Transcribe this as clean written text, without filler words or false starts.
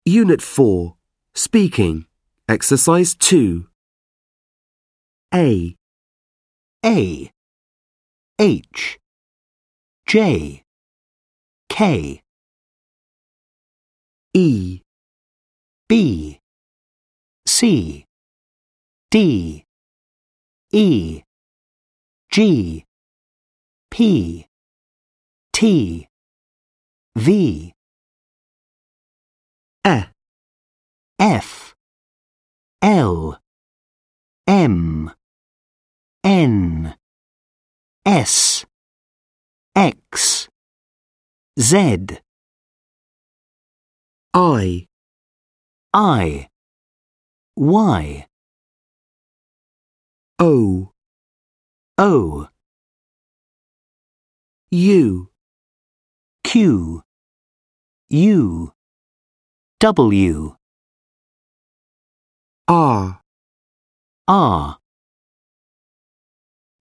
Unit 4. Speaking. Exercise 2. A, A, H, J, K, E, B, C, D, E, G, P, T, V, E, F, L, M, N, S, X, Z, I, Y, O, O, U, Q, U, W, R, R,